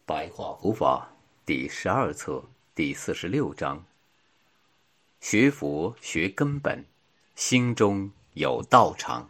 白话佛法第12册第46章：学佛学根本，心中有道场。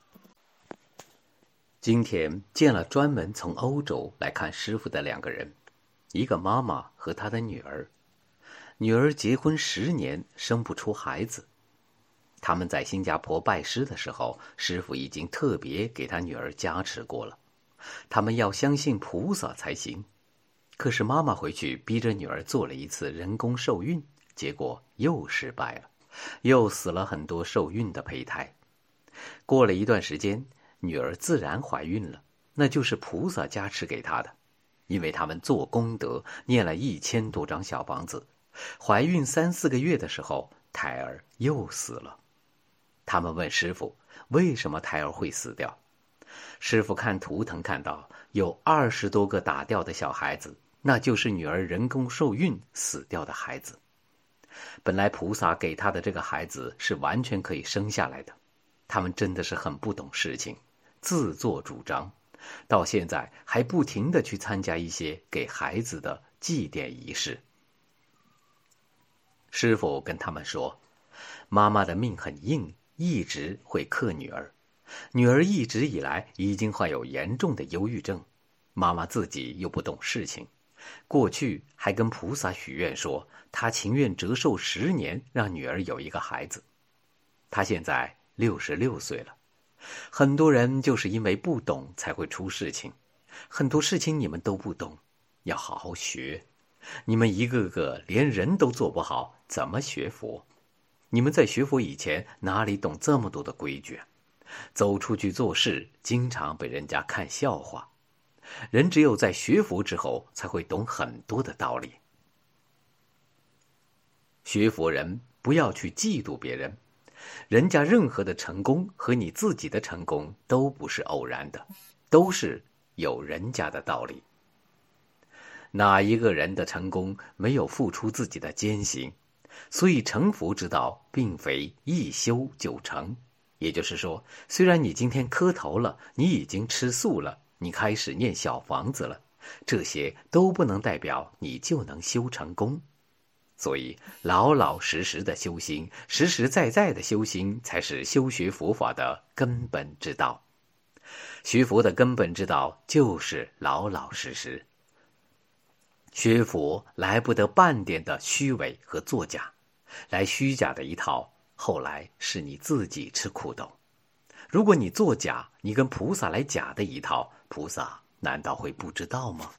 今天见了专门从欧洲来看师父的两个人，一个妈妈和她的女儿。女儿结婚10年生不出孩子，他们在新加坡拜师的时候，师父已经特别给他女儿加持过了，他们要相信菩萨才行。可是妈妈回去逼着女儿做了一次人工受孕，结果又失败了，又死了很多受孕的胚胎。过了一段时间，女儿自然怀孕了，那就是菩萨加持给她的，因为他们做功德，念了1000多张小房子。怀孕3、4个月的时候，胎儿又死了。他们问师父，为什么胎儿会死掉？师父看图腾看到有20多个打掉的小孩子，那就是女儿人工受孕死掉的孩子。本来菩萨给他的这个孩子是完全可以生下来的，他们真的是很不懂事情，自作主张，到现在还不停地去参加一些给孩子的祭奠仪式。师父跟他们说，妈妈的命很硬，一直会克女儿，女儿一直以来已经患有严重的忧郁症，妈妈自己又不懂事情，过去还跟菩萨许愿说，她情愿折寿10年，让女儿有一个孩子。她现在66岁了，很多人就是因为不懂才会出事情，很多事情你们都不懂，要好好学。你们一个个连人都做不好，怎么学佛？你们在学佛以前哪里懂这么多的规矩？走出去做事，经常被人家看笑话。人只有在学佛之后，才会懂很多的道理。学佛人不要去嫉妒别人，人家任何的成功和你自己的成功都不是偶然的，都是有人家的道理。哪一个人的成功没有付出自己的艰辛？所以成佛之道并非一修就成。也就是说，虽然你今天磕头了，你已经吃素了，你开始念小房子了，这些都不能代表你就能修成功。所以老老实实的修心，实实在在的修心，才是修学佛法的根本之道。学佛的根本之道就是老老实实。学佛来不得半点的虚伪和作假，来虚假的一套，后来是你自己吃苦头。如果你作假，你跟菩萨来假的一套，菩萨难道会不知道吗？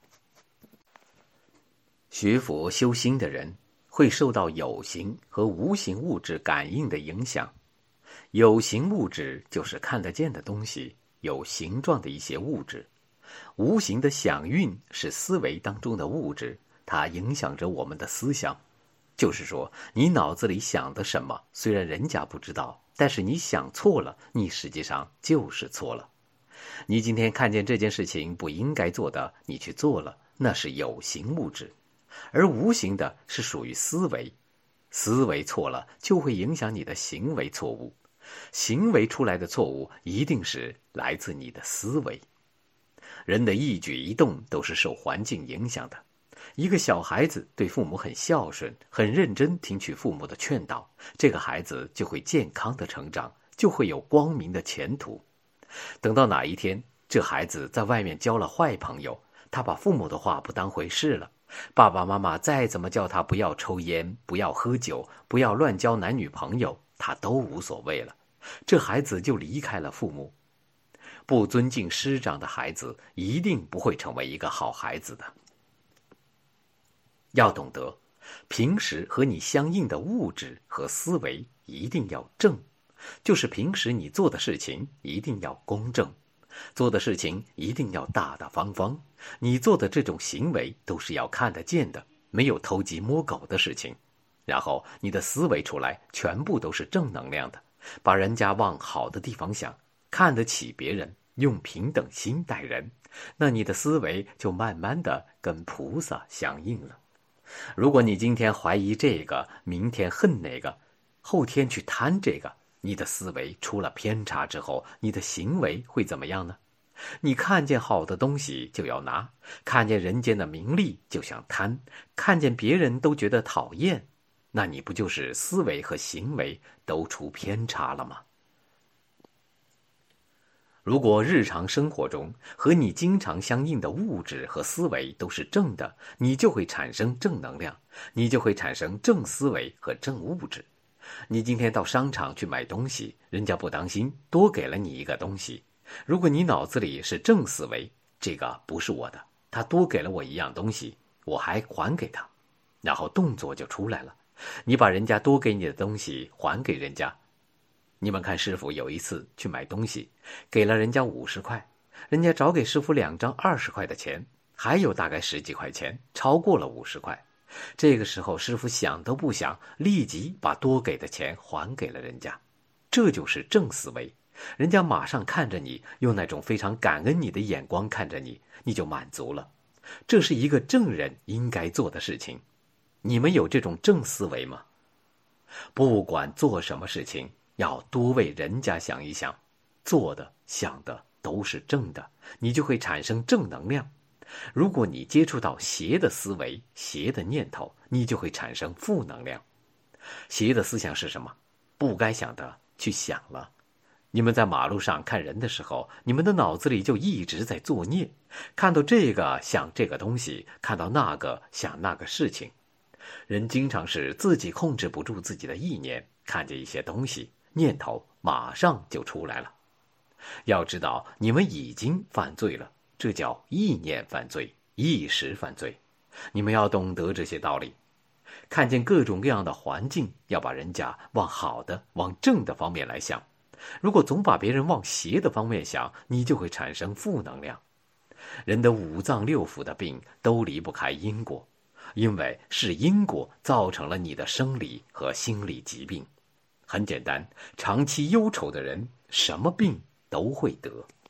学佛修心的人会受到有形和无形物质感应的影响。有形物质就是看得见的东西，有形状的一些物质。无形的想运是思维当中的物质，它影响着我们的思想。就是说，你脑子里想的什么，虽然人家不知道，但是你想错了，你实际上就是错了。你今天看见这件事情不应该做的，你去做了，那是有形物质。而无形的是属于思维，思维错了就会影响你的行为错误，行为出来的错误一定是来自你的思维。人的一举一动都是受环境影响的。一个小孩子对父母很孝顺，很认真听取父母的劝导，这个孩子就会健康的成长，就会有光明的前途。等到哪一天，这孩子在外面交了坏朋友，他把父母的话不当回事了，爸爸妈妈再怎么叫他不要抽烟，不要喝酒，不要乱交男女朋友，他都无所谓了。这孩子就离开了父母。不尊敬师长的孩子一定不会成为一个好孩子的。要懂得，平时和你相应的物质和思维一定要正，就是平时你做的事情一定要公正，做的事情一定要大大方方，你做的这种行为都是要看得见的，没有偷鸡摸狗的事情。然后你的思维出来全部都是正能量的，把人家往好的地方想，看得起别人，用平等心待人，那你的思维就慢慢的跟菩萨相应了。如果你今天怀疑这个，明天恨那个，后天去贪这个，你的思维出了偏差之后，你的行为会怎么样呢？ 你看见好的东西就要拿，看见人间的名利就想贪，看见别人都觉得讨厌，那你不就是思维和行为都出偏差了吗？如果日常生活中和你经常相应的物质和思维都是正的，你就会产生正能量，你就会产生正思维和正物质。你今天到商场去买东西，人家不当心多给了你一个东西，如果你脑子里是正思维，这个不是我的，他多给了我一样东西，我还还给他，然后动作就出来了，你把人家多给你的东西还给人家。你们看师傅有一次去买东西，给了人家50块，人家找给师傅2张20块的钱，还有大概10几块钱，超过了50块。这个时候师傅想都不想，立即把多给的钱还给了人家。这就是正思维，人家马上看着你，用那种非常感恩你的眼光看着你，你就满足了。这是一个正人应该做的事情。你们有这种正思维吗？不管做什么事情，要多为人家想一想，做的想的都是正的，你就会产生正能量。如果你接触到邪的思维、邪的念头，你就会产生负能量。邪的思想是什么？不该想的去想了。你们在马路上看人的时候，你们的脑子里就一直在作孽，看到这个想这个东西，看到那个想那个事情。人经常是自己控制不住自己的意念，看见一些东西，念头马上就出来了。要知道你们已经犯罪了，这叫意念犯罪，意识犯罪。你们要懂得这些道理。看见各种各样的环境，要把人家往好的、往正的方面来想。如果总把别人往邪的方面想，你就会产生负能量。人的5脏6腑的病都离不开因果，因为是因果造成了你的生理和心理疾病。很简单，长期忧愁的人什么病都会得。